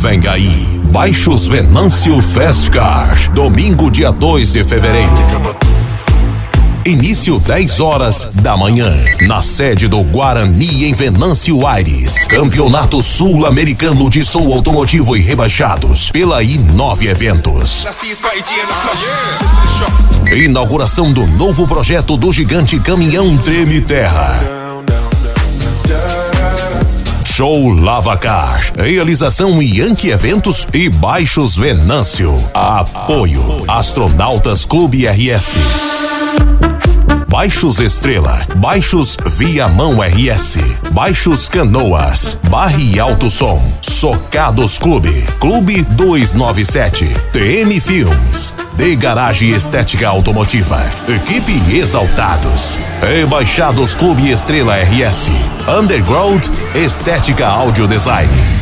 Vem aí, Baixos Venâncio Fast Car, domingo dia 2 de fevereiro. Início 10 horas da manhã, na sede do Guarani em Venâncio Aires. Campeonato Sul-Americano de Som Automotivo e Rebaixados, pela I9 Eventos. Inauguração do novo projeto do gigante caminhão Treme Terra. Show Lavacar, realização Yankee Eventos e Baixos Venâncio. Apoio Astronautas Clube RS, Baixos Estrela, Baixos Viamão RS, Baixos Canoas, Barre Alto Som, Socados Clube, Clube 297, TM Filmes, De Garagem Estética Automotiva, Equipe Exaltados, Rebaixados Clube Estrela RS, Underground Estética Audio Design.